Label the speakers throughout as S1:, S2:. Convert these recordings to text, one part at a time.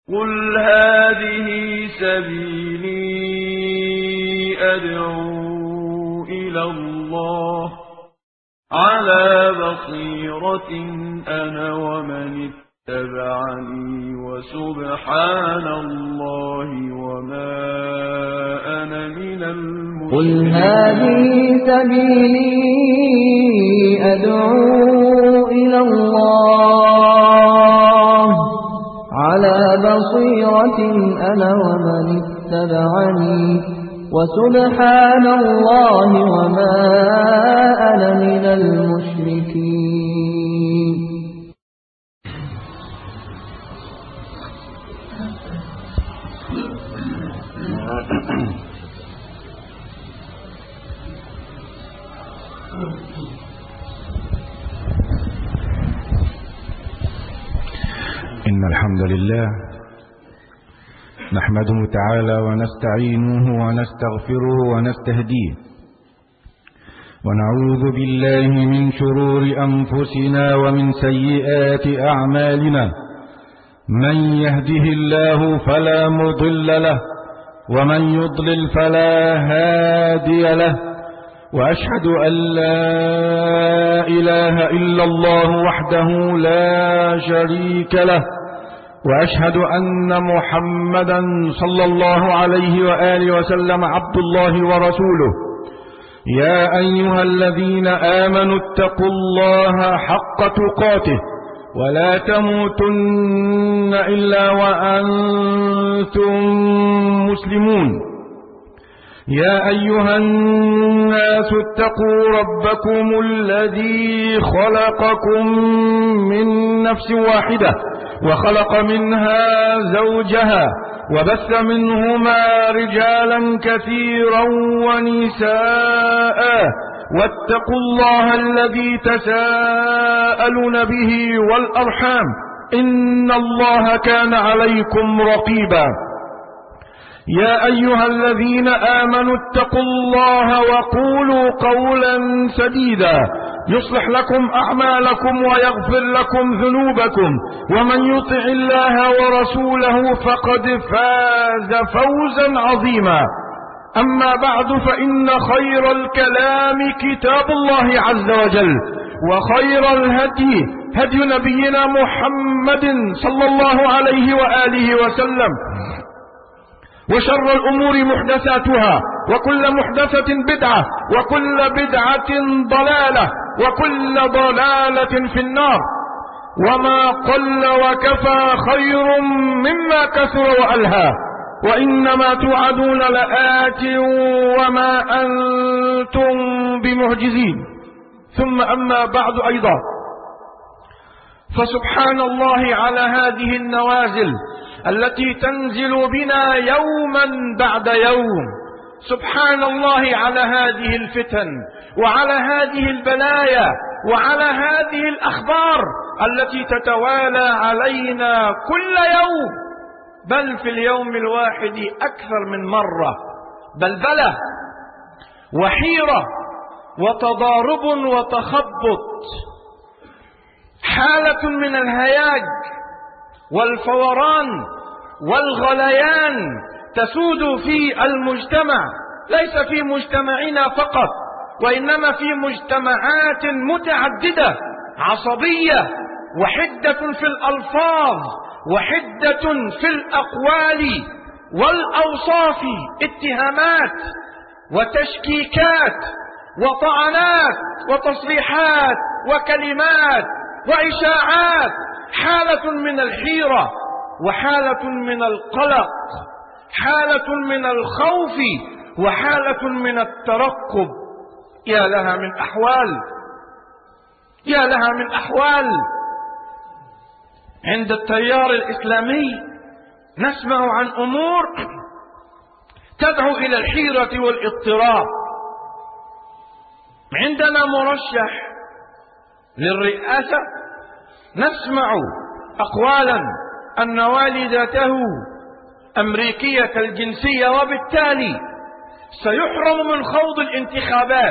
S1: قل هذه سبيلي أدعو إلى الله على بصيرة أنا ومن اتبعني وسبحان الله وما أنا من المشركين.
S2: قل هذه سبيلي أدعو إلى الله على بصيرة أنا ومن اتبعني وسبحان الله وما أنا من المشركين.
S3: إن الحمد لله نحمده تعالى ونستعينه ونستغفره ونستهديه ونعوذ بالله من شرور أنفسنا ومن سيئات أعمالنا. من يهده الله فلا مضل له ومن يضلل فلا هادي له، وأشهد أن لا إله إلا الله وحده لا شريك له، وأشهد أن محمدا صلى الله عليه وآله وسلم عبد الله ورسوله. يا أيها الذين آمنوا اتقوا الله حق تقاته ولا تموتن إلا وأنتم مسلمون. يا أيها الناس اتقوا ربكم الذي خلقكم من نفس واحدة وخلق منها زوجها وبث منهما رجالا كثيرا ونساء، واتقوا الله الذي تساءلون به والأرحام إن الله كان عليكم رقيبا. يا أيها الذين آمنوا اتقوا الله وقولوا قولا سديدا يصلح لكم أعمالكم ويغفر لكم ذنوبكم، ومن يطع الله ورسوله فقد فاز فوزا عظيما. أما بعد، فإن خير الكلام كتاب الله عز وجل، وخير الهدي هدي نبينا محمد صلى الله عليه وآله وسلم، وشر الأمور محدثاتها، وكل محدثة بدعة، وكل بدعة ضلالة، وكل ضلالة في النار. وما قل وكفى خير مما كثر وألهى، وإنما توعدون لآت وما أنتم بمعجزين. ثم أما بعد أيضا، فسبحان الله على هذه النوازل التي تنزل بنا يوما بعد يوم. سبحان الله على هذه الفتن وعلى هذه البلايا وعلى هذه الأخبار التي تتوالى علينا كل يوم، بل في اليوم الواحد أكثر من مرة، بلبلة وحيرة وتضارب وتخبط، حالة من الهياج والفوران والغليان تسود في المجتمع، ليس في مجتمعنا فقط، وإنما في مجتمعات متعددة، عصبية وحدة في الألفاظ وحدة في الأقوال والأوصاف، اتهامات وتشكيكات وطعنات وتصريحات وكلمات وإشاعات، حالة من الحيرة وحالة من القلق، حالة من الخوف وحالة من الترقب. يا لها من أحوال، يا لها من أحوال. عند التيار الإسلامي نسمع عن أمور تدعو إلى الحيرة والاضطراب. عندنا مرشح للرئاسة نسمع أقوالا أن والدته أمريكية الجنسية، وبالتالي سيحرم من خوض الانتخابات،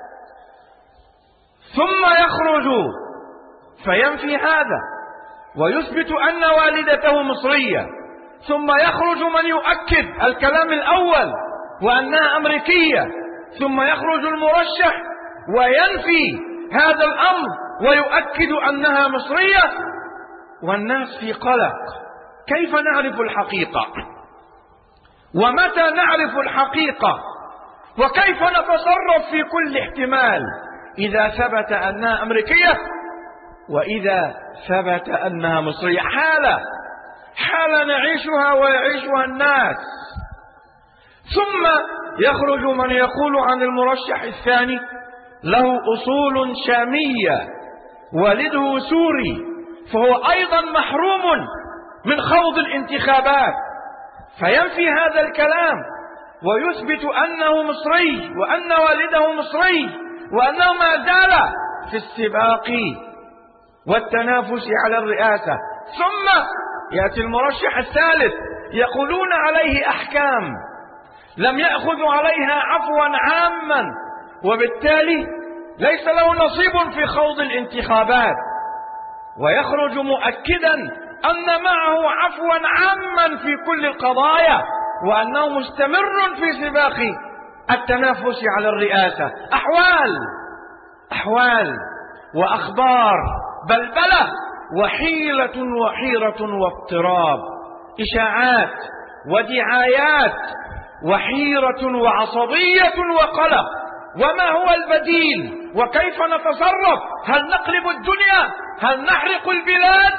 S3: ثم يخرج فينفي هذا ويثبت أن والدته مصرية ثم يخرج من يؤكد الكلام الأول وأنها أمريكية، ثم يخرج المرشح وينفي هذا الأمر ويؤكد أنها مصرية، والناس في قلق. كيف نعرف الحقيقة؟ ومتى نعرف الحقيقة؟ وكيف نتصرف في كل احتمال إذا ثبت أنها أمريكية وإذا ثبت أنها مصرية؟ حالة نعيشها ويعيشها الناس. ثم يخرج من يقول عن المرشح الثاني له أصول شامية، والده سوري، فهو أيضا محروم من خوض الانتخابات، فينفي هذا الكلام ويثبت أنه مصري وأن والده مصري وأنه ما زال في السباق والتنافس على الرئاسة. ثم يأتي المرشح الثالث يقولون عليه أحكام لم يأخذوا عليها عفوا عاما، وبالتالي ليس له نصيب في خوض الانتخابات، ويخرج مؤكدا أن معه عفوا عاما في كل القضايا وأنه مستمر في سباق التنافس على الرئاسة. أحوال وأخبار بلبلة وحيلة وحيرة واضطراب، إشاعات ودعايات وحيرة وعصبية وقلق. وما هو البديل؟ وكيف نتصرف؟ هل نقلب الدنيا؟ هل نحرق البلاد؟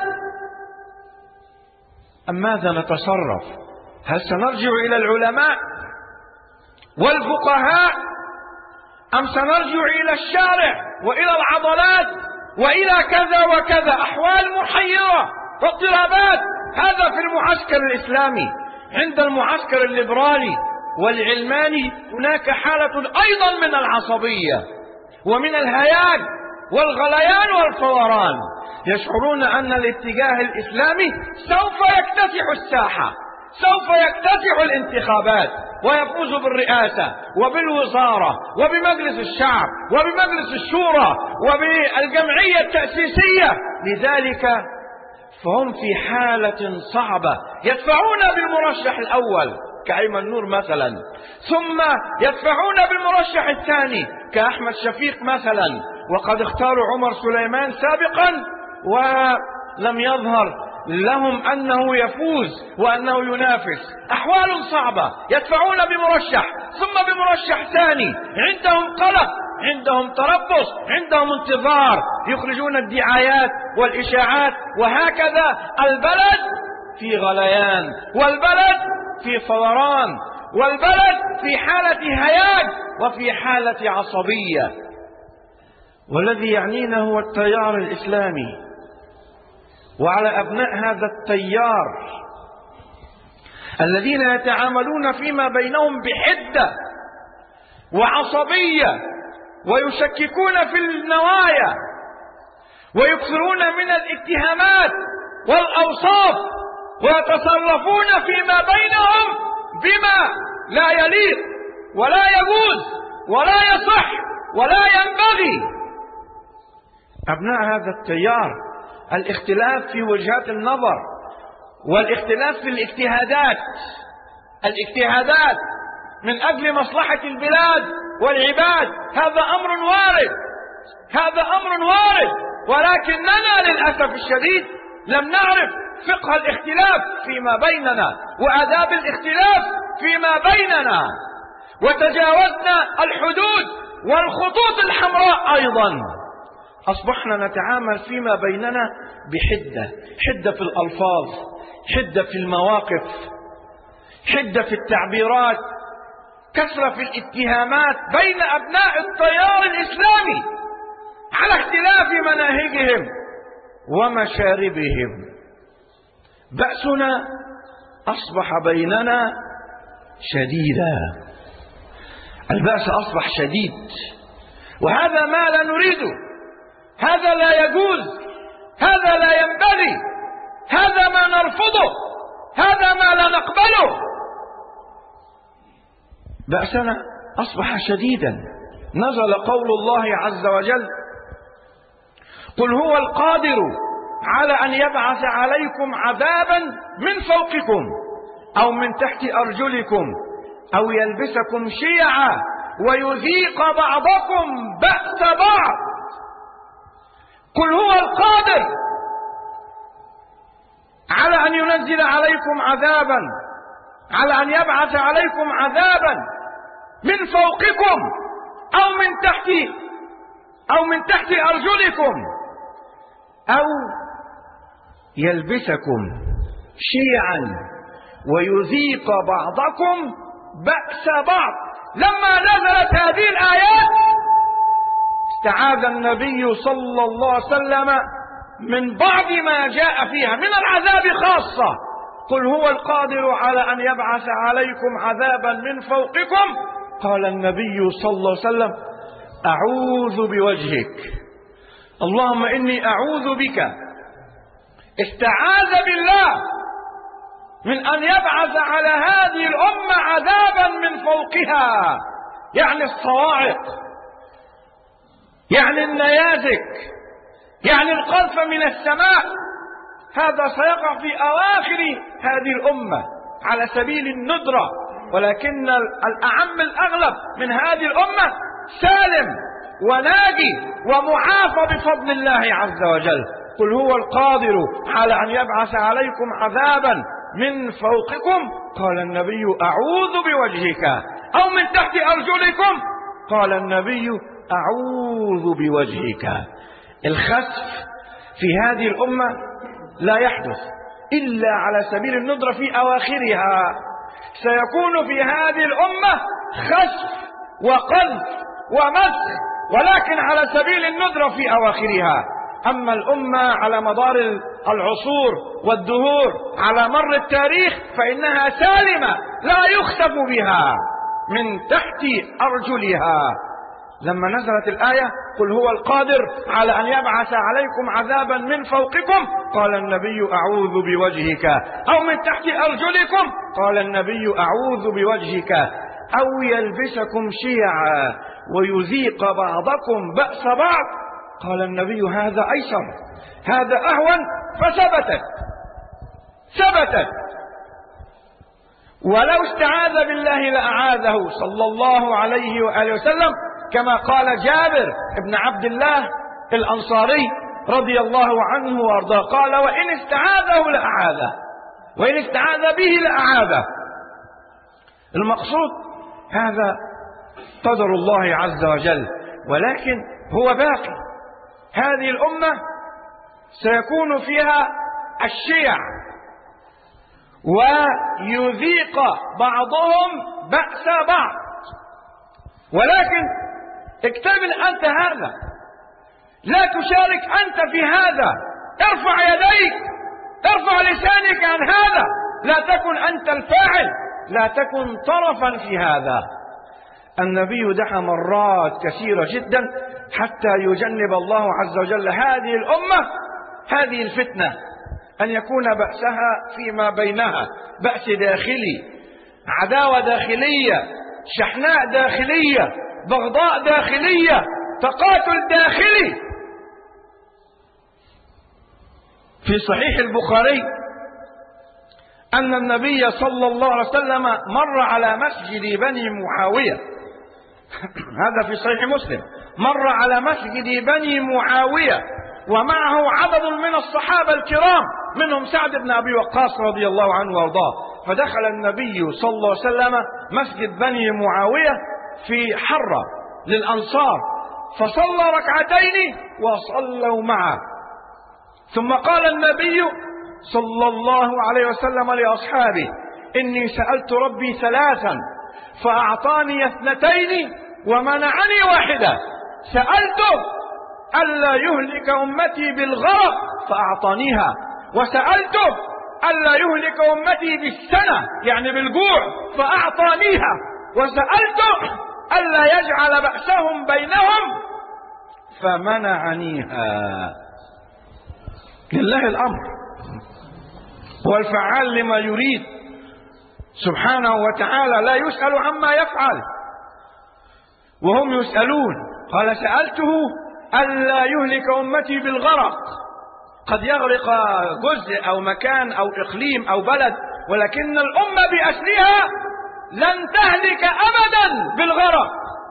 S3: أم ماذا نتصرف؟ هل سنرجع إلى العلماء والفقهاء أم سنرجع إلى الشارع وإلى العضلات وإلى كذا وكذا؟ أحوال محيرة واضطرابات. هذا في المعسكر الإسلامي. عند المعسكر الليبرالي والعلماني هناك حالة أيضا من العصبية ومن الهياج والغليان والفوران. يشعرون أن الاتجاه الإسلامي سوف يكتسح الساحة، سوف يكتسح الانتخابات ويفوز بالرئاسة وبالوزارة وبمجلس الشعب وبمجلس الشورى وبالجمعية التأسيسية. لذلك فهم في حالة صعبة، يدفعون بالمرشح الأول كأيمن نور مثلا، ثم يدفعون بالمرشح الثاني كأحمد شفيق مثلا، وقد اختاروا عمر سليمان سابقا ولم يظهر لهم أنه يفوز وأنه ينافس. أحوال صعبة، يدفعون بمرشح ثم بمرشح ثاني، عندهم قلق، عندهم تربص، عندهم انتظار، يخرجون الدعايات والإشاعات، وهكذا البلد في غليان، والبلد في فوران، والبلد في حالة هياج وفي حالة عصبية. والذي يعنينا هو التيار الإسلامي، وعلى أبناء هذا التيار الذين يتعاملون فيما بينهم بحدة وعصبية ويشككون في النوايا ويكثرون من الاتهامات والأوصاف ويتصرفون فيما بينهم بما لا يليق ولا يجوز ولا يصح ولا ينبغي. أبناء هذا التيار الاختلاف في وجهات النظر والاختلاف في الاجتهادات من أجل مصلحة البلاد والعباد، هذا أمر وارد، ولكننا للأسف الشديد لم نعرف فقه الاختلاف فيما بيننا وآداب الاختلاف فيما بيننا، وتجاوزنا الحدود والخطوط الحمراء أيضا. أصبحنا نتعامل فيما بيننا حدة في الألفاظ، حدة في المواقف، حدة في التعبيرات، كثرة في الاتهامات بين أبناء التيار الإسلامي على اختلاف مناهجهم ومشاربهم. بأسنا أصبح بيننا شديدا، البأس أصبح شديد، وهذا ما لا نريده، هذا لا يجوز، هذا لا ينبغي، هذا ما نرفضه، هذا ما لا نقبله. بأسنا أصبح شديدا. نزل قول الله عز وجل: قل هو القادر على أن يبعث عليكم عذابا من فوقكم أو من تحت أرجلكم أو يلبسكم شيعا ويذيق بعضكم بأس بعض. قل هو القادر على أن ينزل عليكم عذابا، على أن يبعث عليكم عذابا من فوقكم أو من تحت أرجلكم أو يلبسكم شيعا ويذيق بعضكم بأس بعض. لما نزلت هذه الآيات استعاذ النبي صلى الله عليه وسلم من بعض ما جاء فيها من العذاب خاصة. قل هو القادر على أن يبعث عليكم عذابا من فوقكم. قال النبي صلى الله عليه وسلم أعوذ بوجهك، اللهم إني أعوذ بك. استعاذ بالله من أن يبعث على هذه الأمة عذابا من فوقها، يعني الصواعق، يعني النيازك، يعني القذف من السماء. هذا سيقع في أواخر هذه الأمة على سبيل الندرة، ولكن الأعم الأغلب من هذه الأمة سالم وناجي ومعافى بفضل الله عز وجل. قل هو القادر على أن يبعث عليكم عذابا من فوقكم. قال النبي أعوذ بوجهك، أو من تحت أرجلكم. قال النبي أعوذ بوجهك. الخسف في هذه الأمة لا يحدث إلا على سبيل الندرة في أواخرها. سيكون في هذه الأمة خسف وقذف ومسخ، ولكن على سبيل الندرة في أواخرها. أما الأمة على مدار العصور والدهور على مر التاريخ فإنها سالمة لا يخسف بها من تحت أرجلها. لما نزلت الآية قل هو القادر على أن يبعث عليكم عذابا من فوقكم، قال النبي أعوذ بوجهك، أو من تحت أرجلكم. قال النبي أعوذ بوجهك، أو يلبسكم شيعا ويذيق بعضكم بأس بعض. قال النبي هذا أيسر، هذا أهون. ثبتت. ولو استعاذ بالله لأعاذه صلى الله عليه وآله وسلم، كما قال جابر بن عبد الله الأنصاري رضي الله عنه وارضاه، قال وإن استعاذه لأعاذه، وإن استعاذ به لأعاذه. المقصود هذا قدر الله عز وجل، ولكن هو باقي. هذه الأمة سيكون فيها الشيع ويذيق بعضهم بأس بعض، ولكن اكتمل أنت هذا، لا تشارك أنت في هذا. ارفع يديك، ارفع لسانك عن هذا، لا تكن أنت الفاعل، لا تكن طرفا في هذا. النبي دعا مرات كثيرة جدا حتى يجنب الله عز وجل هذه الأمة هذه الفتنة، أن يكون بأسها فيما بينها بأس داخلي، عداوة داخلية، شحناء داخلية، بغضاء داخلية، تقاتل داخلي. في صحيح البخاري أن النبي صلى الله عليه وسلم مر على مسجد بني معاوية، هذا في صحيح مسلم، مر على مسجد بني معاوية ومعه عدد من الصحابة الكرام، منهم سعد بن أبي وقاص رضي الله عنه وارضاه. فدخل النبي صلى الله عليه وسلم مسجد بني معاوية في حرة للأنصار، فصلى ركعتين وصلوا معه. ثم قال النبي صلى الله عليه وسلم لأصحابه إني سألت ربي ثلاثا فأعطاني اثنتين ومنعني واحدة. سألته ألا يهلك أمتي بالغرق فأعطانيها، وسألته ألا يهلك أمتي بالسنة يعني بالجوع فأعطانيها، وسألته ألا يجعل بأسهم بينهم فمنعنيها. لله الأمر، هو الفعال لما يريد سبحانه وتعالى، لا يسأل عما يفعل وهم يسألون. قال سألته ألا يهلك أمتي بالغرق، قد يغرق جزء أو مكان أو إقليم أو بلد ولكن الأمة بأسرها لن تهلك أبدا بالغرق.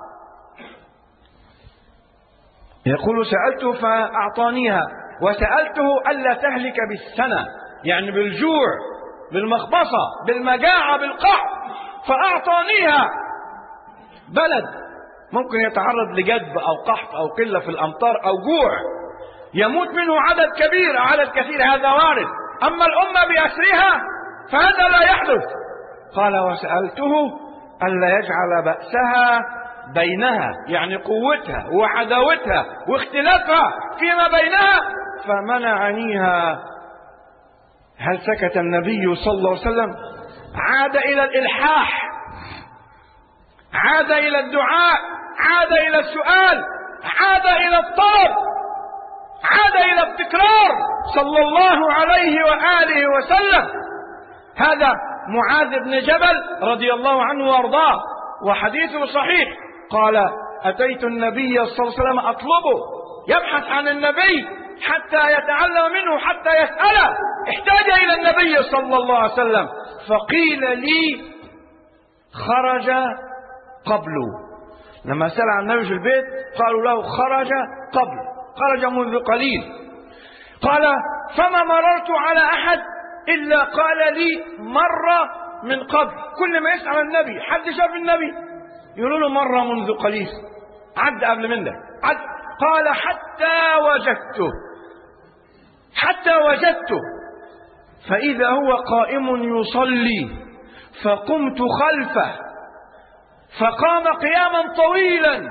S3: يقول سألته فأعطانيها، وسألته ألا تهلك بالسنة، يعني بالجوع، بالمخبصة، بالمجاعة، بالقحط، فأعطانيها. بلد ممكن يتعرض لجدب أو قحط أو قلة في الأمطار أو جوع يموت منه عدد كبير أو عدد كثير، هذا وارد. أما الأمة بأسرها فهذا لا يحدث. قال وسألته ألا يجعل بأسها بينها، يعني قوتها وعداوتها واختلافها فيما بينها، فمنعنيها. هل سكت النبي صلى الله عليه وسلم؟ عاد إلى الإلحاح، عاد إلى الدعاء، عاد إلى السؤال، عاد إلى الطلب، عاد إلى التكرار صلى الله عليه وآله وسلم. هذا معاذ بن جبل رضي الله عنه وارضاه، وحديثه صحيح. قال أتيت النبي صلى الله عليه وسلم أطلبه، يبحث عن النبي حتى يتعلم منه، حتى يسأله. احتاج إلى النبي صلى الله عليه وسلم، فقيل لي خرج قبله. لما سأل عن النبي في البيت قالوا له خرج قبل، خرج منذ قليل. قال فما مررت على أحد إلا قال لي مرة من قبل. كل ما يسأل النبي حد شاف النبي يقولوا له مرة منذ قليل، عد قبل منك، عد. قال حتى وجدته فإذا هو قائم يصلي، فقمت خلفه فقام قياما طويلا،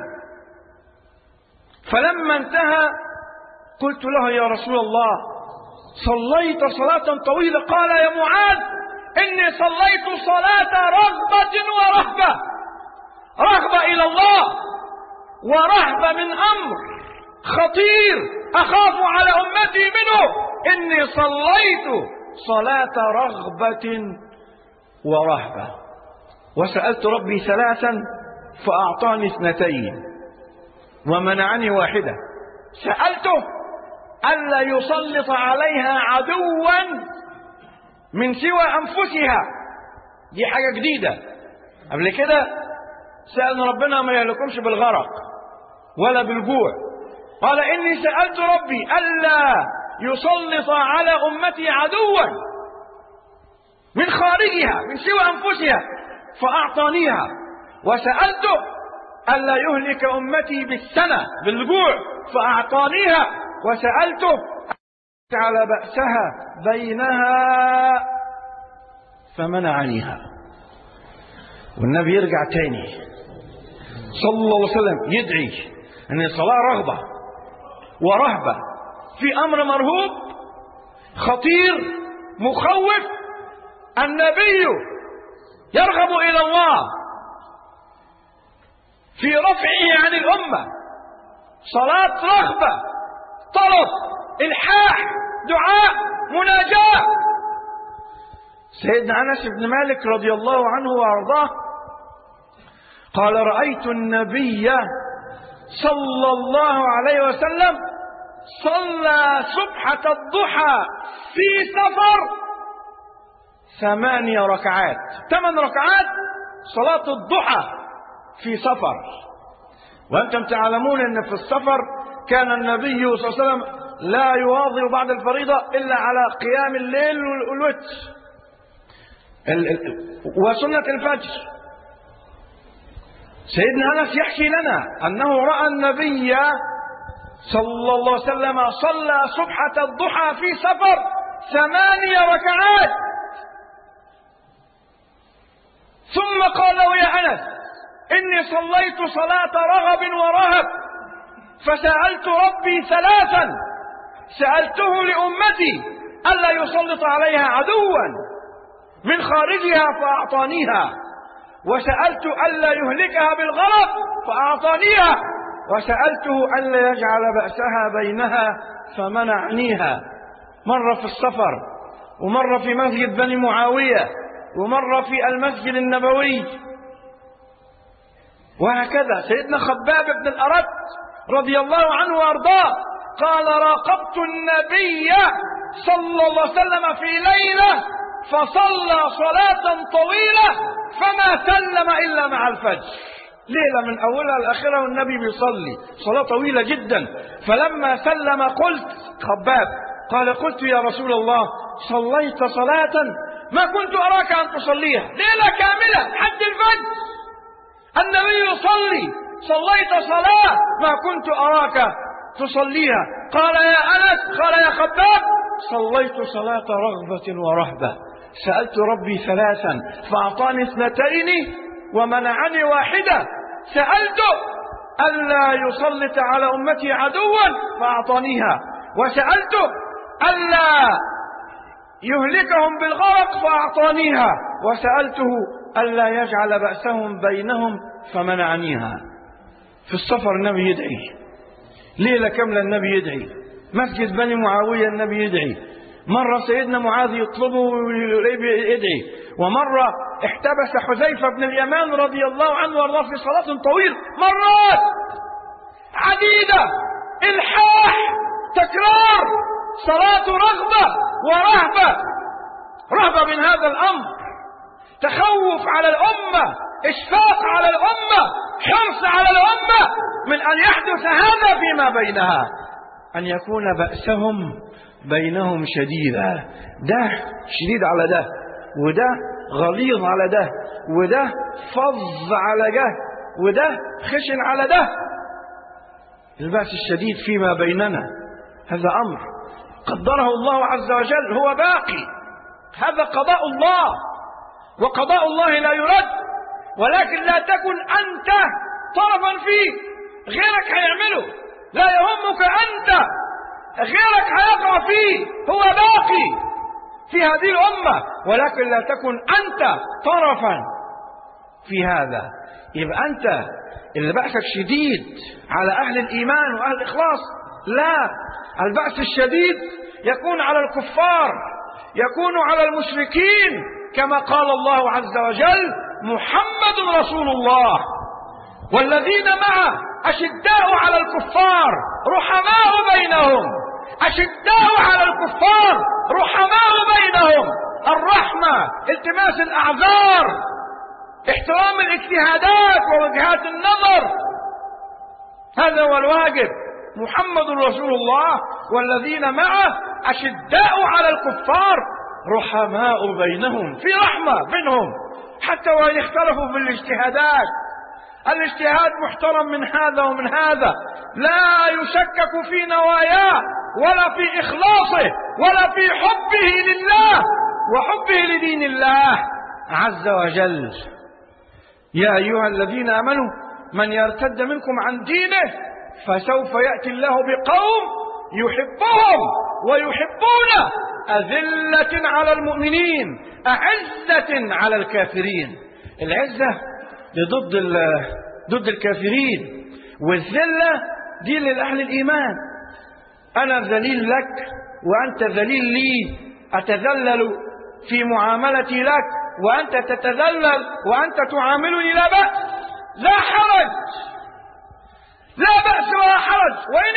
S3: فلما انتهى قلت له يا رسول الله صليت صلاة طويلة؟ قال يا معاذ إني صليت صلاة رغبة ورهبة، رغبة إلى الله ورهبة من أمر خطير أخاف على أمتي منه. إني صليت صلاة رغبة ورهبة، وسألت ربي ثلاثا فأعطاني اثنتين ومنعني واحدة. سألته ألا يسلط عليها عدوا من سوى أنفسها، دي حاجة جديدة. قبل كده سألنا ربنا ما يهلكمش بالغرق ولا بالجوع. قال إني سألت ربي ألا يسلط على أمتي عدوا من خارجها من سوى أنفسها فأعطانيها، وسألته ألا يهلك أمتي بالسنة بالجوع فأعطانيها، وسألته على بأسها بينها فمنعنيها. والنبي يرجع تاني صلى الله عليه وسلم يدعي أن الصلاة رغبة ورهبة في أمر مرهوب خطير مخوف. النبي يرغب إلى الله في رفعه عن الأمة، صلاة رغبة، طلب، إلحاح، دعاء، مناجاة. سيدنا أنس بن مالك رضي الله عنه وأرضاه قال رأيت النبي صلى الله عليه وسلم صلى سبحة الضحى في سفر 8 ركعات، 8 ركعات صلاة الضحى في سفر. وأنتم تعلمون أن في السفر كان النبي صلى الله عليه وسلم لا يواظب بعد الفريضة إلا على قيام الليل والوتر وسنة الفجر. سيدنا أنس يحكي لنا أنه رأى النبي صلى الله عليه وسلم صلى سبحة الضحى في سفر 8 ركعات، ثم قال يا أنس إني صليت صلاة رغب ورهب فسألت ربي ثلاثا، سألته لأمتي ألا يسلط عليها عدوا من خارجها فأعطانيها، وسألت ألا يهلكها بالغرق فأعطانيها، وسألته ألا يجعل بأسها بينها فمنعنيها. مرة في السفر، ومرة في مسجد بني معاوية، ومرة في المسجد النبوي، وهكذا. سيدنا خباب بن الأرت رضي الله عنه وأرضاه قال راقبت النبي صلى الله عليه وسلم في ليلة فصلى صلاة طويلة فما سلم إلا مع الفجر. ليلة من أولها لآخرها والنبي بيصلي صلاة طويلة جدا. فلما سلم قلت خباب قال قلت يا رسول الله صليت صلاة ما كنت أراك أن تصليها، ليلة كاملة حد الفجر النبي يصلي، صليت صلاة ما كنت أراك تصليها. قال يا أنس قال يا خباب صليت صلاة رغبة ورهبة، سألت ربي ثلاثا فأعطاني اثنتين ومنعني واحدة، سألت ألا يسلط على أمتي عدوا فأعطانيها، وسألت ألا يهلكهم بالغرق فأعطانيها، وسألته ألا يجعل بأسهم بينهم فمنعنيها. في السفر النبي يدعي، ليلة كاملة النبي يدعي، مسجد بني معاوية النبي يدعي، مرة سيدنا معاذ يطلبه يدعي، ومرة احتبس حذيفة بن اليمان رضي الله عنه وارضاه في صلاة طويل، مرات عديدة، إلحاح، تكرار، صلاة رغبة ورهبة، رهبة من هذا الأمر، تخوف على الأمة، إشفاق على الأمة، حرص على الأمة من أن يحدث هذا فيما بينها، أن يكون بأسهم بينهم شديدا، ده شديد على ده، وده غليظ على ده، وده فظ على ده، وده خشن على ده. البأس الشديد فيما بيننا هذا أمر قدره الله عز وجل، هو باقي، هذا قضاء الله، وقضاء الله لا يرد، ولكن لا تكن أنت طرفا فيه، غيرك هيعمله، لا يهمك أنت، غيرك هيقع فيه، هو باقي في هذه الأمة، ولكن لا تكن أنت طرفا في هذا. يبقى أنت اللي بأسك شديد على أهل الإيمان وأهل الإخلاص، لا، البأس الشديد يكون على الكفار، يكون على المشركين، كما قال الله عز وجل محمد رسول الله والذين معه أشداء على الكفار رحماء بينهم، أشداء على الكفار رحماء بينهم، الرحمة، التماس الأعذار، احترام الاجتهادات ووجهات النظر، هذا هو الواجب. محمد رسول الله والذين معه أشداء على الكفار رحماء بينهم، في رحمة بينهم، حتى وإن اختلفوا في الاجتهادات، الاجتهاد محترم من هذا ومن هذا، لا يشكك في نواياه ولا في إخلاصه ولا في حبه لله وحبه لدين الله عز وجل. يا أيها الذين آمنوا من يرتد منكم عن دينه فسوف يأتي الله بقوم يحبهم ويحبونه أذلة على المؤمنين أعزة على الكافرين. العزة دي ضد الكافرين، والذلة دي لأهل الإيمان. أنا ذليل لك وأنت ذليل لي، أتذلل في معاملتي لك وأنت تتذلل وأنت تعاملني، لا بأس، لا حرج، لا بأس ولا حرج.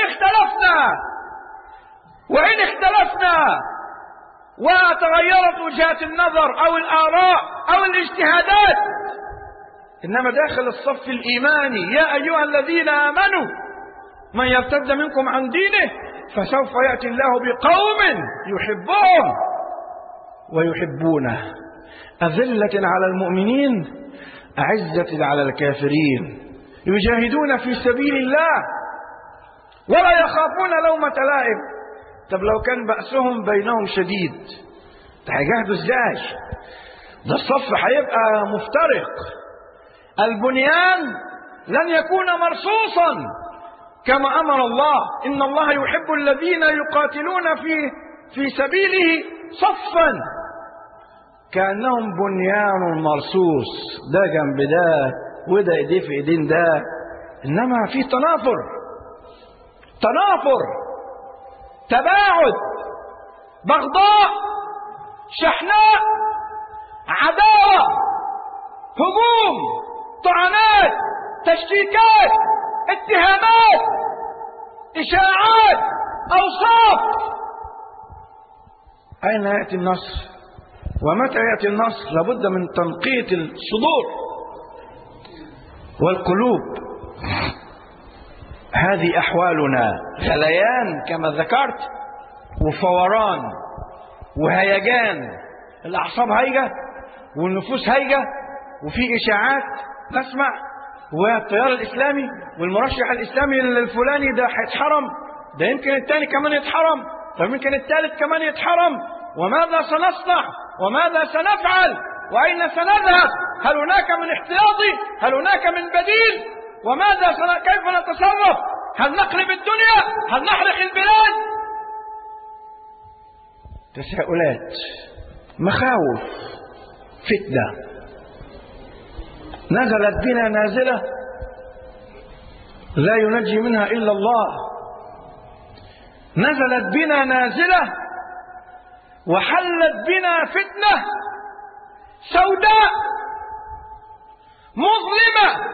S3: وإن اختلفنا وتغيرت وجهات النظر أو الآراء أو الاجتهادات، إنما داخل الصف الإيماني يا أيها الذين آمنوا من يرتد منكم عن دينه فسوف يأتي الله بقوم يحبهم ويحبونه أذلة على المؤمنين أعزة على الكافرين يجاهدون في سبيل الله ولا يخافون لومة لائم. طب لو كان بأسهم بينهم شديد هيجاهدوا ازاي؟ ده الصف هيبقى مفترق، البنيان لن يكون مرصوصا كما أمر الله. إن الله يحب الذين يقاتلون في سبيله صفا كأنهم بنيان مرصوص، ده جنب ده وده ايديه في ايدين ده، إنما في تنافر، تباعد، بغضاء، شحناء، عداوة، هجوم، طعنات، تشكيكات، اتهامات، إشاعات، أوصاف. أين يأتي النصر ومتى يأتي النصر لابد من تنقية الصدور والقلوب. هذه أحوالنا، غليان كما ذكرت، وفوران وهيجان، الأعصاب هيجة والنفوس هيجة، وفي إشاعات نسمع، والتيار الإسلامي والمرشح الإسلامي الفلاني ده هيتحرم، ده يمكن الثاني كمان يتحرم، طب يمكن الثالث كمان يتحرم، وماذا سنصنع وماذا سنفعل وأين سنذهب؟ هل هناك من احتياطي؟ هل هناك من بديل؟ وماذا كيف نتصرف؟ هل نقلب الدنيا؟ هل نحرق البلاد؟ تساؤلات، مخاوف، فتنة نزلت بنا نازلة لا ينجي منها إلا الله. نزلت بنا نازلة وحلت بنا فتنة سوداء مظلمة،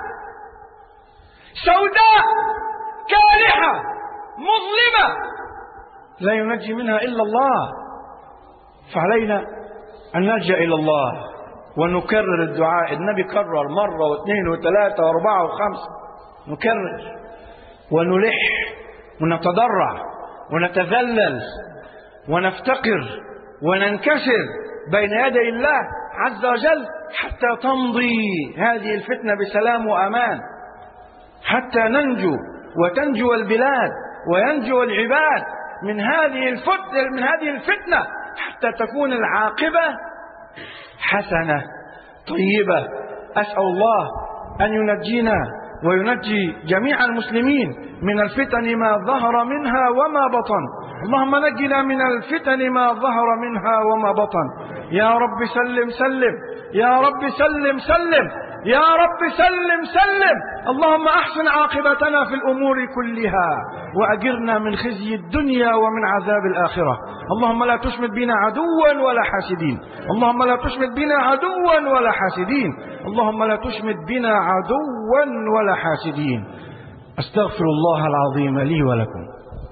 S3: سوداء كالحة مظلمة لا ينجي منها إلا الله. فعلينا أن نلجأ إلى الله ونكرر الدعاء. النبي كرر مرة واثنين وثلاثة واربعة وخمسة، نكرر ونلح ونتضرع ونتذلل ونفتقر وننكسر بين يدي الله عز وجل حتى تمضي هذه الفتنة بسلام وأمان، حتى ننجو وتنجو البلاد وينجو العباد من هذه الفتنة حتى تكون العاقبة حسنة طيبة. أسأل الله أن ينجينا وينجي جميع المسلمين من الفتن ما ظهر منها وما بطن. اللهم نجنا من الفتن ما ظهر منها وما بطن. يا رب سلم سلم، يا رب سلم سلم، يا رب سلم سلم. اللهم أحسن عاقبتنا في الأمور كلها وأجرنا من خزي الدنيا ومن عذاب الآخرة. اللهم لا تشمت بنا عدوا ولا حاسدين، اللهم لا تشمت بنا عدوا ولا حاسدين، اللهم لا تشمت بنا عدوا ولا حاسدين. أستغفر الله العظيم لي ولكم.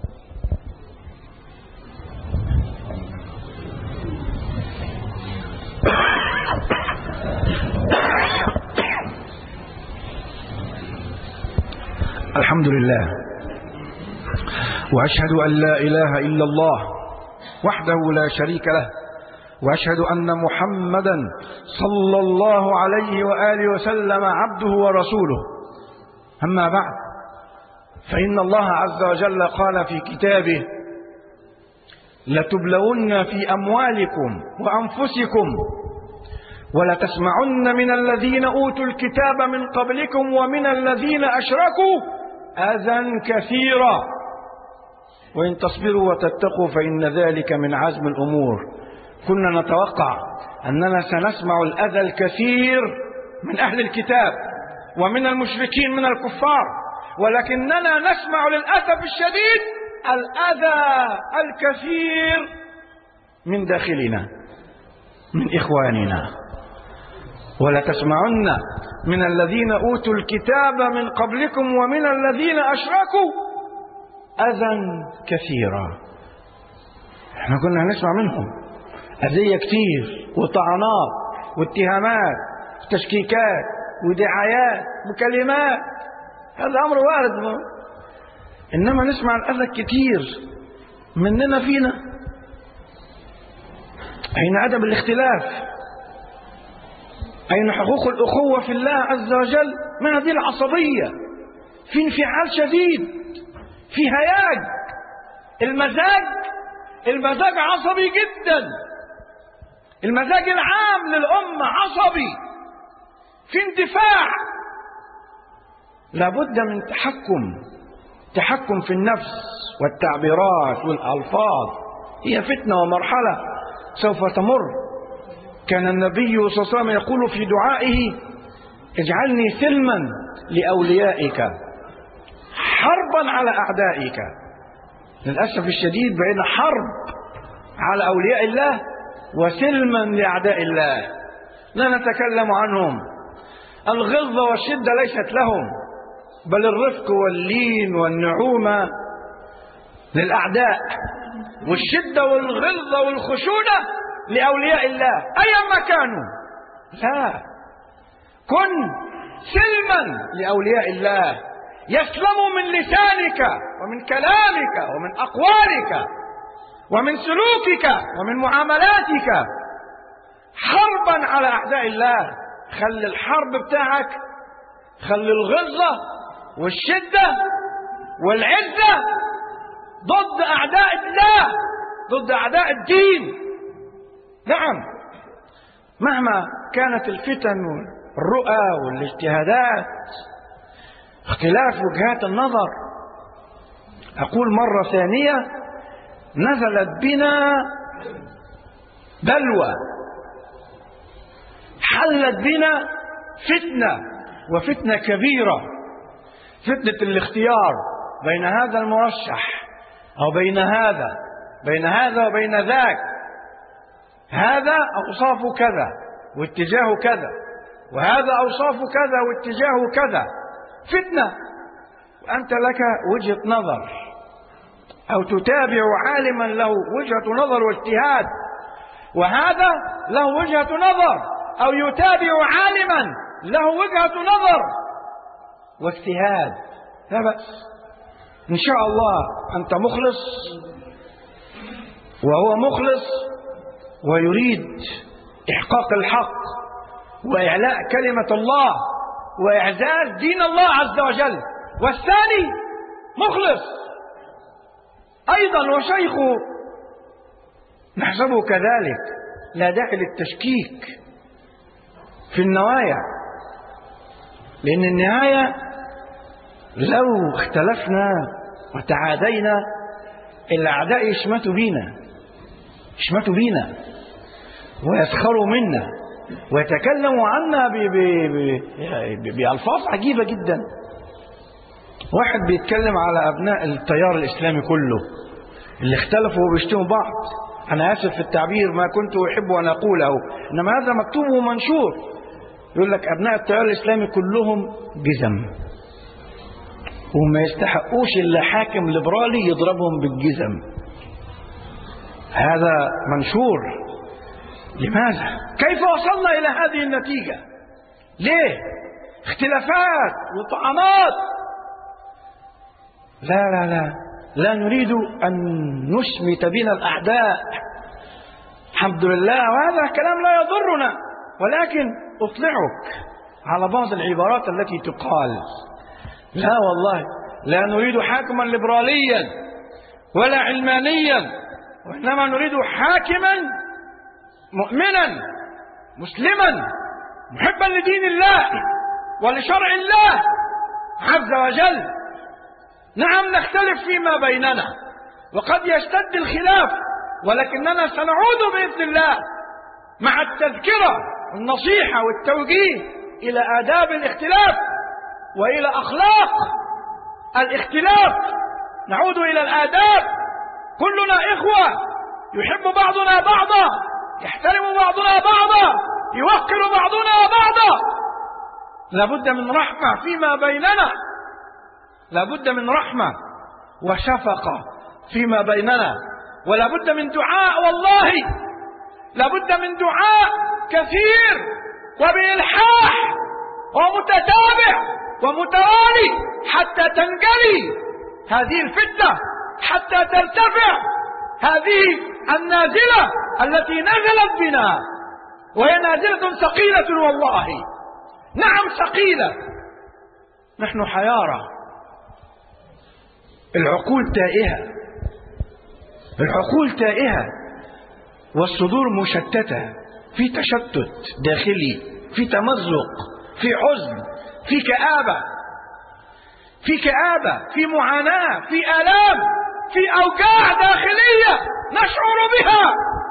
S3: الحمد لله، وأشهد أن لا إله إلا الله وحده لا شريك له، وأشهد أن محمدا صلى الله عليه وآله وسلم عبده ورسوله. أما بعد، فإن الله عز وجل قال في كتابه: لتبلون في أموالكم وأنفسكم ولتسمعن من الذين أوتوا الكتاب من قبلكم ومن الذين أشركوا أذى كثيرا وإن تصبروا وتتقوا فإن ذلك من عزم الأمور. كنا نتوقع أننا سنسمع الأذى الكثير من أهل الكتاب ومن المشركين من الكفار، ولكننا نسمع للأسف الشديد الأذى الكثير من داخلنا من إخواننا. ولتسمعن من الذين أوتوا الكتاب من قبلكم ومن الذين أشركوا أذى كثيرا. احنا كنا هنسمع منهم أذية كتير وطعنات واتهامات وتشكيكات ودعايات وكلمات، هذا أمر وارد، إنما نسمع الأذى الكتير مننا فينا. أين أدب الاختلاف؟ أين حقوق الأخوة في الله عز وجل؟ ما هذه العصبية؟ في انفعال شديد، في هياج، المزاج عصبي جدا، المزاج العام للأمة عصبي، في اندفاع. لابد من تحكم في النفس والتعبيرات والألفاظ. هي فتنة ومرحلة سوف تمر. كان النبي صلى الله عليه وسلم يقول في دعائه: اجعلني سلما لأوليائك حربا على أعدائك. للأسف الشديد بين حرب على أولياء الله وسلما لأعداء الله. لا نتكلم عنهم، الغلظة والشدة ليست لهم، بل الرفق واللين والنعومة للأعداء، والشدة والغلظة والخشونة لأولياء الله أيما كانوا. لا، كن سلما لأولياء الله، يسلموا من لسانك ومن كلامك ومن أقوالك ومن سلوكك ومن معاملاتك. حربا على أعداء الله. خلي الحرب بتاعك، خلي الغلظة والشدة والعزة ضد أعداء الله، ضد أعداء الدين. نعم، مهما كانت الفتن والرؤى والاجتهادات، اختلاف وجهات النظر. أقول مرة ثانية، نزلت بنا بلوى، حلت بنا فتنة، وفتنة كبيرة، فتنة الاختيار بين هذا المرشح أو بين هذا وبين ذاك. هذا أوصافه كذا واتجاهه كذا، وهذا أوصافه كذا واتجاهه كذا. فتنة، وأنت لك وجهة نظر، أو تتابع عالما له وجهة نظر واجتهاد، وهذا له وجهة نظر، أو يتابع عالما له وجهة نظر واجتهاد. لا بأس، إن شاء الله أنت مخلص وهو مخلص ويريد إحقاق الحق وإعلاء كلمة الله وإعزاز دين الله عز وجل، والثاني مخلص أيضا وشيخه نحسبه كذلك. لا داعي للتشكيك في النوايا، لأن النهاية لو اختلفنا وتعادينا الأعداء يشمتوا بينا ويسخروا منا ويتكلموا عنا بألفاظ عجيبة جدا. واحد بيتكلم على أبناء التيار الإسلامي كله اللي اختلفوا وبيشتموا بعض. أنا آسف في التعبير، ما كنت أحب أن أقوله، إنما هذا مكتوب ومنشور. يقول لك أبناء التيار الإسلامي كلهم جزم، وما يستحقوش إلا حاكم ليبرالي يضربهم بالجزم. هذا منشور. لماذا؟ كيف وصلنا إلى هذه النتيجة؟ ليه؟ اختلافات وطعنات. لا نريد أن نشمت بنا الأعداء، الحمد لله، وهذا كلام لا يضرنا، ولكن أطلعك على بعض العبارات التي تقال. لا والله، لا نريد حاكما ليبراليا ولا علمانيا، وإنما نريد حاكما مؤمنا مسلما محبا لدين الله ولشرع الله عز وجل. نعم، نختلف فيما بيننا وقد يشتد الخلاف، ولكننا سنعود بإذن الله مع التذكرة والنصيحة والتوجيه إلى آداب الاختلاف وإلى أخلاق الاختلاف. نعود إلى الآداب. كلنا إخوة، يحب بعضنا بعضا، يحترم بعضنا بعضا، يوقر بعضنا بعضا. لابد من رحمة فيما بيننا، لابد من رحمة وشفقة فيما بيننا، ولابد من دعاء. والله لابد من دعاء كثير وبإلحاح ومتتابع ومتوالي حتى تنجلي هذه الفتنة، حتى ترتفع هذه النازلة التي نزلت بنا، وهي نازلة ثقيلة والله. نعم ثقيلة. نحن حيارى، العقول تائهة، العقول تائهة، والصدور مشتتة، في تشتت داخلي، في تمزق، في حزن، في كآبة، في معاناة، في آلام، في أوجاع داخلية نشعر بها.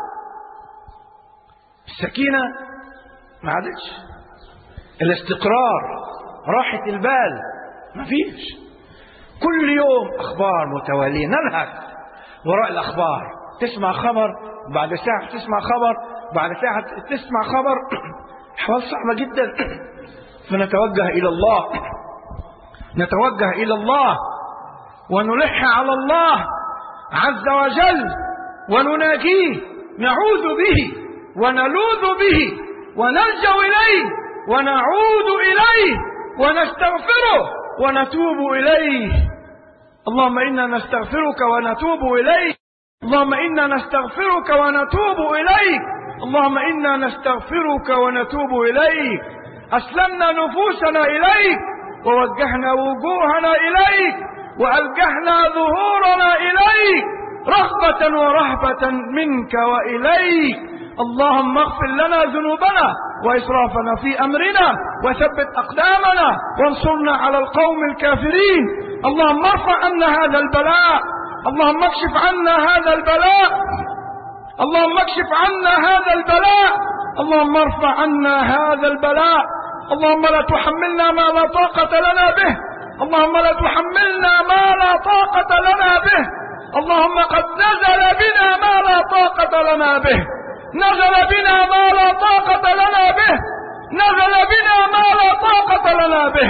S3: السكينة ما عادتش، الاستقرار، راحة البال ما فيش. كل يوم أخبار متوالية، نلهث وراء الأخبار. تسمع خبر، بعد ساعة تسمع خبر، بعد ساعة تسمع خبر. أحوال صعبة جدا. فنتوجه إلى الله، نتوجه إلى الله ونلح على الله عز وجل ونناجيه، نعوذ به ونلوذ به ونلجأ إليه ونعود إليه ونستغفره ونتوب إليه. اللهم إنا نستغفرك ونتوب إليك. اللهم إنا نستغفرك ونتوب إليك. اللهم إنا نستغفرك ونتوب إليك. أسلمنا نفوسنا إليك ووجهنا وجوهنا إليك وألجأنا ظهورنا إليك رغبة ورهبة منك وإليك. اللهم اغفر لنا ذنوبنا وإسرافنا في أمرنا وثبت أقدامنا وانصرنا على القوم الكافرين. اللهم ارفع عنا هذا البلاء. اللهم اكشف عنا هذا البلاء. اللهم اكشف عنا هذا البلاء. اللهم ارفع عنا هذا البلاء. اللهم لا تحملنا ما لا طاقة لنا به. اللهم لا تحملنا ما لا طاقة لنا به. اللهم قد نزل بنا ما لا طاقة لنا به. نزل بنا ما لا طاقة لنا به. نزل بنا ما لا طاقة لنا به.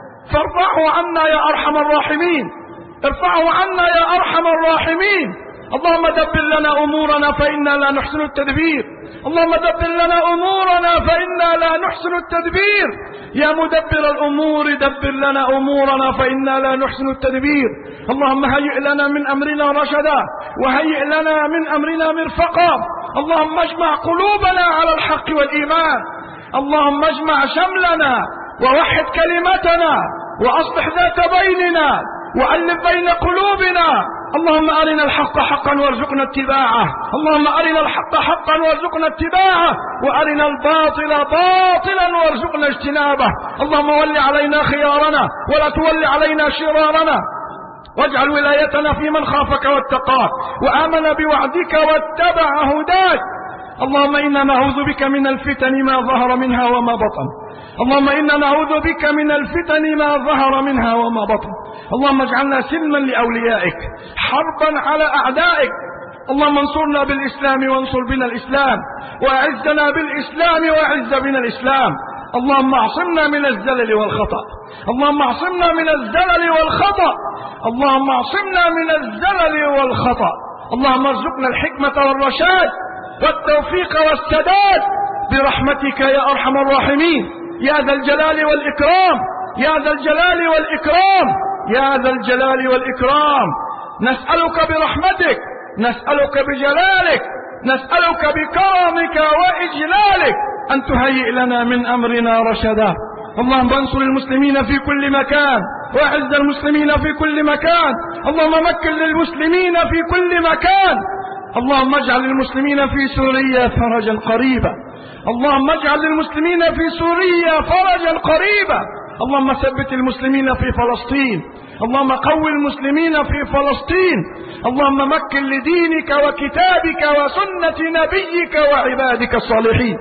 S3: فارفعه عنا يا أرحم الراحمين. ارفعه عنا يا أرحم الراحمين. اللهم دبر لنا أمورنا فإنا لا نحسن التدبير. اللهم دبر لنا أمورنا فإنا لا نحسن التدبير. يا مدبر الأمور دبر لنا أمورنا فإنا لا نحسن التدبير. اللهم هيئ لنا من أمرنا رشدا وهيئ لنا من أمرنا مرفقا. اللهم اجمع قلوبنا على الحق والإيمان. اللهم اجمع شملنا ووحد كلمتنا وأصلح ذات بيننا وألف بين قلوبنا. اللهم أرنا الحق حقا وارزقنا اتباعه. اللهم أرنا الحق حقا وارزقنا اتباعه وأرنا الباطل باطلا وارزقنا اجتنابه. اللهم ول علينا خيارنا ولا تول علينا شرارنا واجعل ولايتنا في من خافك واتقاك وآمن بوعدك واتبع هداك. اللهم إنا نعوذ بك من الفتن ما ظهر منها وما بطن. اللهم إنا نعوذ بك من الفتن ما ظهر منها وما بطن. اللهم اجعلنا سلما لأوليائك حربا على أعدائك. اللهم انصرنا بالإسلام وانصر بنا الإسلام وأعزنا بالإسلام وأعز بنا الإسلام. اللهم اعصمنا من الزلل والخطأ. اللهم اعصمنا من الزلل والخطأ. اللهم اعصمنا من الزلل والخطأ. اللهم ارزقنا الحكمة والرشاد والتوفيق والسداد برحمتك يا أرحم الراحمين يا ذا الجلال والإكرام. يا ذا الجلال والإكرام. يا ذا الجلال والإكرام. نسألك برحمتك نسألك بجلالك نسألك بكرمك وإجلالك أن تهيئ لنا من أمرنا رشدا. اللهم انصر المسلمين في كل مكان وأعز المسلمين في كل مكان. اللهم مكن للمسلمين في كل مكان. اللهم اجعل للمسلمين في سوريا فرجا قريبا. اللهم اجعل للمسلمين في سوريا فرجا قريبا. اللهم ثبت المسلمين في فلسطين. اللهم قوي المسلمين في فلسطين. اللهم مكن لدينك وكتابك وسنة نبيك وعبادك الصالحين.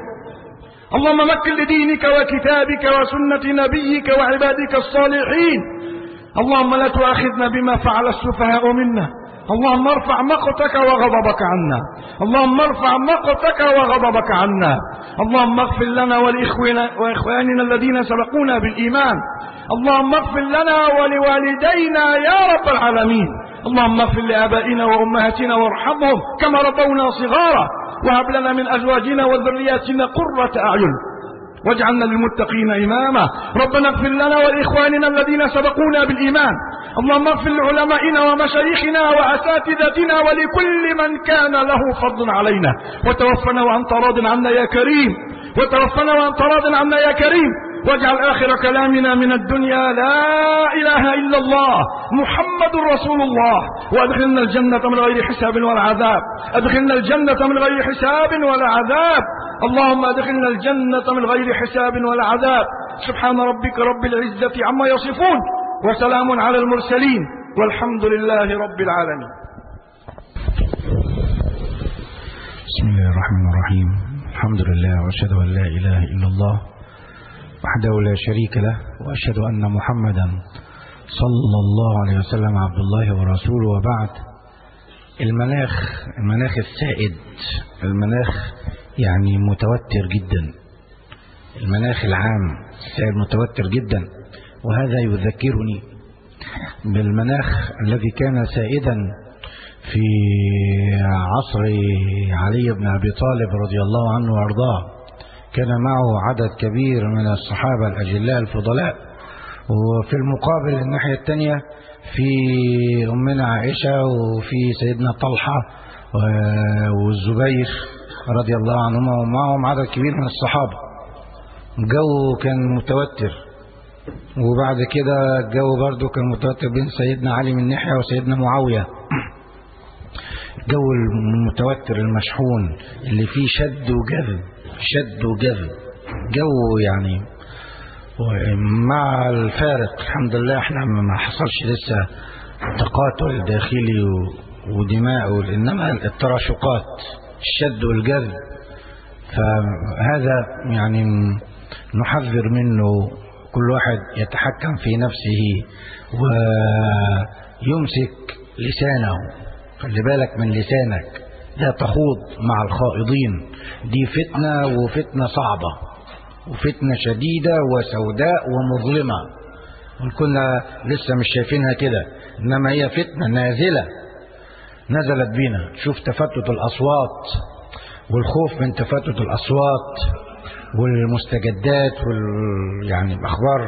S3: اللهم مكن لدينك وكتابك وسنة نبيك وعبادك الصالحين. اللهم لا تؤاخذنا بما فعل السفهاء منا. اللهم ارفع مقتك وغضبك عنا. اللهم ارفع مقتك وغضبك عنا. اللهم اغفر لنا ولإخواننا الذين سبقونا بالإيمان. اللهم اغفر لنا ولوالدينا يا رب العالمين. اللهم اغفر لآبائنا وأمهاتنا وارحمهم كما ربونا صغارا. وهب لنا من أزواجنا وذرياتنا قرة أعين واجعلنا للمتقين إماما. ربنا اغفر لنا ولإخواننا الذين سبقونا بالإيمان. اللهم اغفر لعلمائنا ومشايخنا وأساتذتنا ولكل من كان له فضل علينا. وتوفنا وأنت راض عنا يا كريم. وتوفنا وأنت راض عنا يا كريم. واجعل آخر كلامنا من الدنيا لا إله إلا الله محمد رسول الله. وأدخلنا الجنة من غير حساب ولا عذاب. أدخلنا الجنة من غير حساب ولا عذاب. اللهم أدخلنا الجنة من غير حساب ولا عذاب. سبحان ربك رب العزة عما يصفون وسلام على المرسلين والحمد لله رب العالمين.
S4: بسم الله الرحمن الرحيم. الحمد لله وأشهد أن لا إله إلا الله وحده لا شريك له وأشهد أن محمدا صلى الله عليه وسلم عبد الله ورسوله. وبعد، المناخ السائد، المناخ يعني متوتر جدا. المناخ العام السائد متوتر جدا. وهذا يذكرني بالمناخ الذي كان سائدا في عصر علي بن أبي طالب رضي الله عنه وأرضاه، كان معه عدد كبير من الصحابة الأجلاء الفضلاء. وفي المقابل الناحية الثانية في أمنا عائشة وفي سيدنا طلحة والزبير رضي الله عنهما، ومعهم عدد كبير من الصحابة. الجو كان متوتر، وبعد كده الجو برضو كان متوتر بين سيدنا علي من ناحية وسيدنا معاوية. الجو المتوتر المشحون اللي فيه شد وجذب، شد وجذب، جو يعني. مع الفارق الحمد لله احنا ما حصلش لسه تقاتل داخلي ودماء، انما التراشقات، الشد والجذب. فهذا يعني نحذر منه، كل واحد يتحكم في نفسه ويمسك لسانه. خلي بالك من لسانك، لا تخوض مع الخائضين. دي فتنة، وفتنة صعبة، وفتنة شديدة وسوداء ومظلمة، وكنا لسه مش شايفينها كده، إنما هي فتنة نازلة نزلت بينا. شوف تفتت الأصوات والخوف من تفتت الأصوات والمستجدات يعني الأخبار،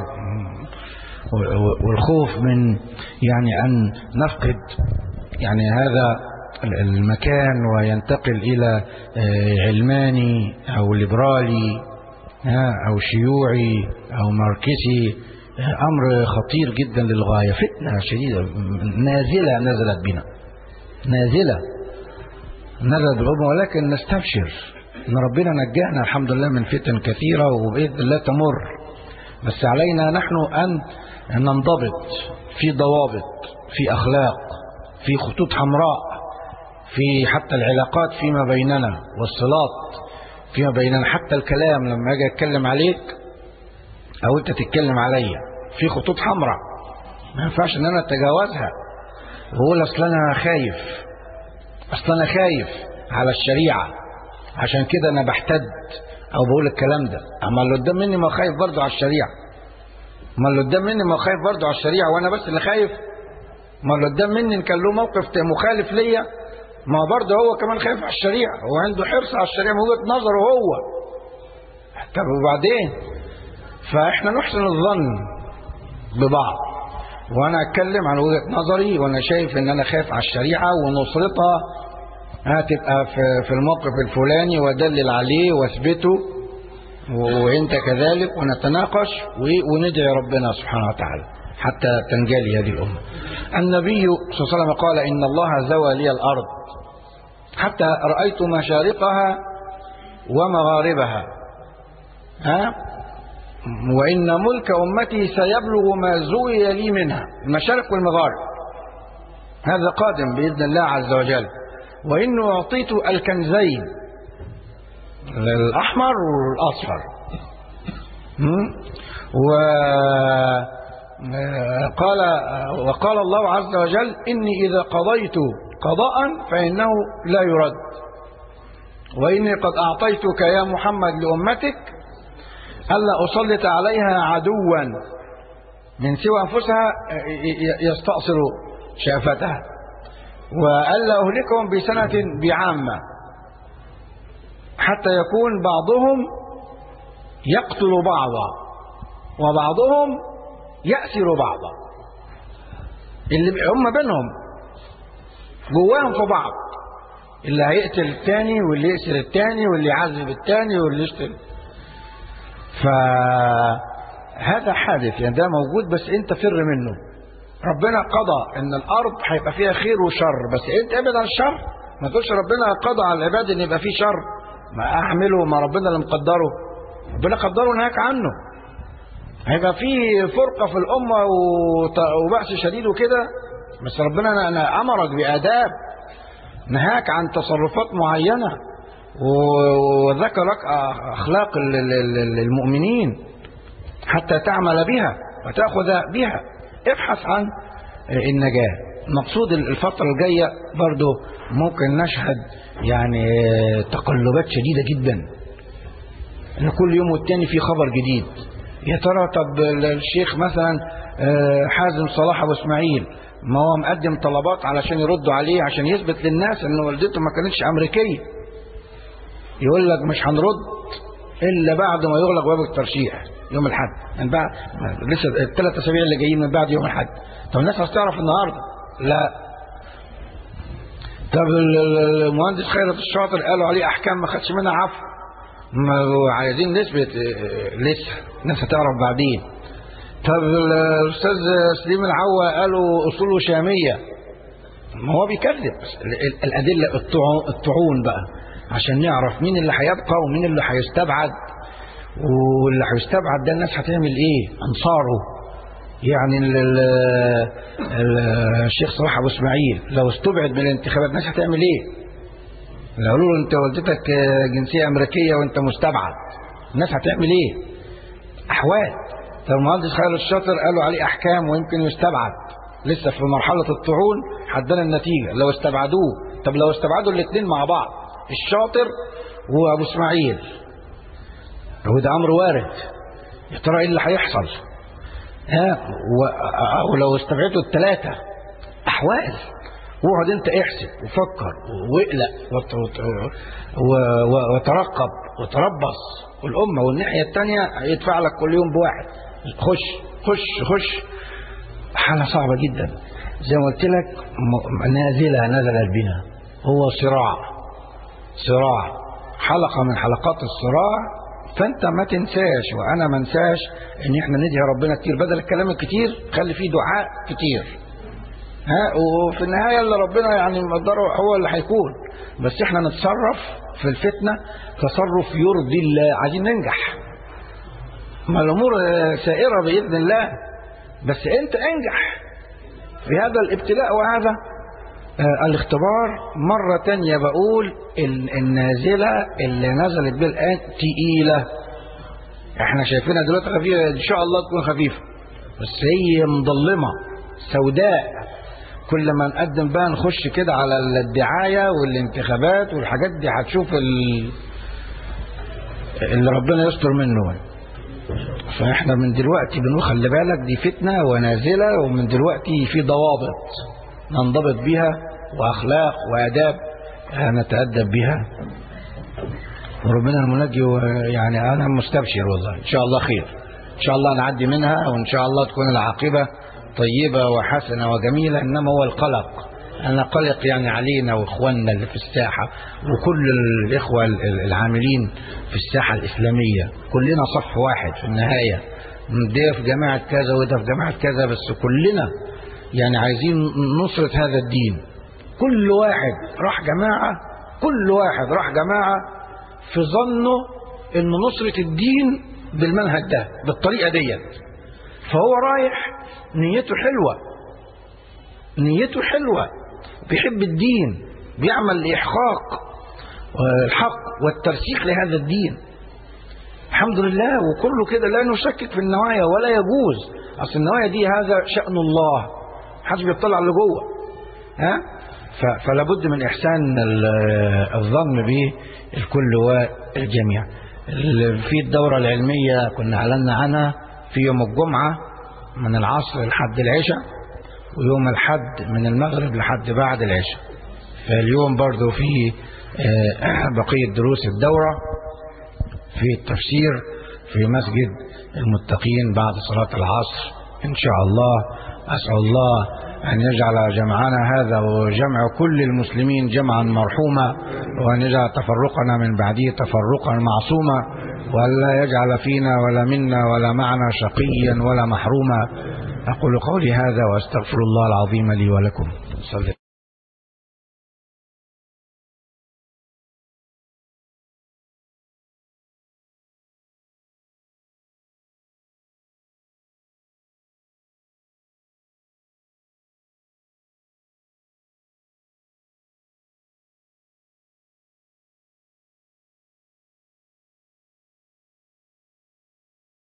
S4: والخوف من يعني أن نفقد يعني هذا المكان وينتقل إلى علماني أو ليبرالي أو شيوعي أو ماركسي. أمر خطير جدا للغاية، فتنة شديدة نازلة نزلت بنا، نازلة نزلت بالأمة. ولكن نستبشر إن ربنا نجانا الحمد لله من فتن كثيرة، وبإذن الله تمر. بس علينا نحن أن ننضبط في ضوابط، في أخلاق، في خطوط حمراء، في حتى العلاقات فيما بيننا والصلات فيما بيننا. حتى الكلام لما أجي أتكلم عليك أو أنت تتكلم عليا، في خطوط حمراء ما ينفعش إن أنا أتجاوزها وأقول أصل أنا خايف، أصل أنا خايف على الشريعة عشان كده أنا بحتد أو بقول الكلام ده. أما اللي قدام مني ما خايف برضه على الشريعة، ما اللي قدام مني ما خايف برضه على الشريعة وأنا بس اللي خايف. ما اللي قدام مني إن كان له موقف مخالف ليا، ما برضه هو كمان خايف على الشريعة، هو عنده حرص على الشريعة من وجهة نظره هو. طب وبعدين؟ فإحنا نحسن الظن ببعض، وأنا أتكلم عن وجهة نظري وأنا شايف إن أنا خايف على الشريعة ونصرتها هتبقى في الموقف الفلاني وأدلل عليه وأثبته، وأنت كذلك، ونتناقش وندعي ربنا سبحانه وتعالى حتى تنجلي هذه الأمة. النبي صلى الله عليه وسلم قال إن الله زوى لي الأرض حتى رأيت مشارقها ومغاربها، وإن ملك أمتي سيبلغ ما زوي لي منها، المشارق والمغارب. هذا قادم بإذن الله عز وجل. وإنه أعطيت الكنزين الأحمر والأصفر. وقال الله عز وجل إني إذا قضيت قضاء فإنه لا يرد، وإني قد أعطيتك يا محمد لأمتك ألا أسلط عليها عدوا من سوى أنفسها يستأصل شأفتها، وألا أهلكهم بسنة بعامة حتى يكون بعضهم يقتل بعضا وبعضهم يأسر بعضا. اللي هم بينهم جواهم في بعض، اللي هيقتل الثاني واللي يأسر الثاني واللي يعذب الثاني واللي يشتل. فهذا حادث يعني، ده موجود بس انت فر منه. ربنا قضى ان الارض هيبقى فيها خير وشر، بس انت ابعد عن الشر. ما تقولش ربنا قضى على العباد ان يبقى فيه شر، ما اعمله، ما ربنا اللي مقدره، ربنا قدره ونهاك عنه. هيبقى فيه فرقة في الأمة وبأس شديد وكده، بس ربنا أنا أمرك بآداب، نهاك عن تصرفات معينة وذكرك أخلاق المؤمنين حتى تعمل بها وتأخذ بها. ابحث عن النجاة. مقصود الفترة الجاية برضو ممكن نشهد يعني تقلبات شديدة جدا، إن كل يوم والتاني في خبر جديد. يا ترى طب الشيخ مثلا حازم صلاح أبو إسماعيل ما هو مقدم طلبات علشان يردوا عليه، عشان يثبت للناس ان والدته ما كانتش امريكيه. يقول لك مش هنرد الا بعد ما يغلق باب الترشيح يوم الاحد، من بعد لسه ال3 اسابيع اللي جايين من بعد يوم الاحد. طب الناس هتعرف النهارده؟ لا. طب المهندس خيرت الشاطر قالوا عليه احكام ما خدش منها عفو، عايزين نثبت لسه، الناس هتعرف بعدين. طب الاستاذ سليم العوا قالوا اصوله شاميه، ما هو بيكذب. الادله الطعون بقى عشان نعرف مين اللي هيبقى ومين اللي هيستبعد، واللي هيستبعد ده الناس هتعمل ايه؟ انصاره. يعني الشيخ صلاح ابو اسماعيل لو استبعد من الانتخابات الناس هتعمل ايه؟ لو قالوا له انت والدتك جنسيه امريكيه وانت مستبعد، الناس هتعمل ايه؟ احوال. طب المهندس خيرت الشاطر قالوا عليه احكام ويمكن يستبعد، لسه في مرحله الطعون حدنا النتيجه لو استبعدوه. طب لو استبعدوا الاثنين مع بعض، الشاطر وابو اسماعيل، وده امر وارد، يا ترى ايه اللي هيحصل؟ ولو استبعدوا ال3 احوال. واقعد انت احسب وفكر واقلق وترقب وتربص، والامه والناحيه الثانيه هيدفع لك كل يوم بواحد. خش حاله صعبه جدا. زي ما قلت لك نازله نزلت بنا، هو صراع حلقه من حلقات الصراع. فانت ما تنساش وانا ما انساش ان احنا ندعي ربنا كتير، بدل الكلام الكتير خلي فيه دعاء كتير. وفي النهايه اللي ربنا يعني مقدره هو اللي هيكون، بس احنا نتصرف في الفتنه تصرف يرضي الله. عايزين ننجح، ما الامور سائره باذن الله، بس انت انجح في هذا الابتلاء وهذا الاختبار. مرة تانية بقول النازلة اللي نزلت بها الآن تقيلة، احنا شايفينها دلوقتي خفيفة، ان شاء الله تكون خفيفة، بس هي مظلمة سوداء. كل ما نقدم بقى نخش كده على الدعاية والانتخابات والحاجات دي هتشوف اللي ربنا يستر منه. فاحنا من دلوقتي بنقول خلي بالك دي فتنة ونازلة، ومن دلوقتي في ضوابط ننضبط بها واخلاق واداب نتأدب بها، وربنا المنجي. يعني انا مستبشر والله، ان شاء الله خير، ان شاء الله نعدي منها، وان شاء الله تكون العاقبة طيبة وحسنة وجميلة. انما هو القلق، انا قلق يعني علينا واخواننا اللي في الساحة وكل الاخوة العاملين في الساحة الاسلامية، كلنا صف واحد في النهاية. ده في جماعة كذا وده في جماعة كذا، بس كلنا يعني عايزين نصرة هذا الدين. كل واحد راح جماعة في ظنه ان نصرة الدين بالمنهج ده بالطريقة ديت، فهو رايح نيته حلوة، بيحب الدين، بيعمل لإحقاق الحق والترسيخ لهذا الدين. الحمد لله. وكله كده لا نشكك في النوايا ولا يجوز، اصل النوايا دي هذا شأن الله، محدش بيطلع اللي جوه. فلا بد من احسان الظن به الكل والجميع. في الدورة العلمية كنا اعلنا عنها في يوم الجمعة من العصر لحد العشاء، ويوم الحد من المغرب لحد بعد العشاء. فاليوم برضو في بقية دروس الدورة في التفسير في مسجد المتقين بعد صلاة العصر إن شاء الله. أسأل الله أن يجعل جمعنا هذا وجمع كل المسلمين جمعا مرحوما، وأن يجعل تفرقنا من بعده تفرقا معصوما، ولا يجعل فينا ولا منا ولا معنا شقيا ولا محروما. أقول قولي هذا وأستغفر الله العظيم لي ولكم. صلى